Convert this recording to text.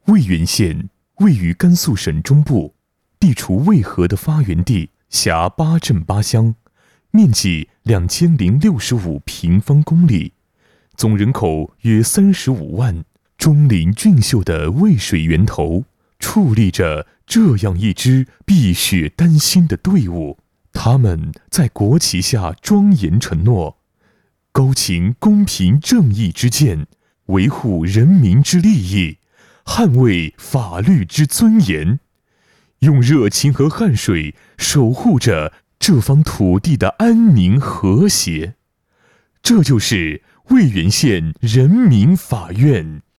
渭源县位于甘肃省中部，地处渭河的发源地，辖8镇8乡，面积2065平方公里，总人口约35万。钟灵俊秀的渭水源头，矗立着这样一支碧血丹心的队伍。他们在国旗下庄严承诺，高擎公平正义之剑，维护人民之利益，捍卫法律之尊严，用热情和汗水守护着这方土地的安宁和谐。这就是渭源县人民法院。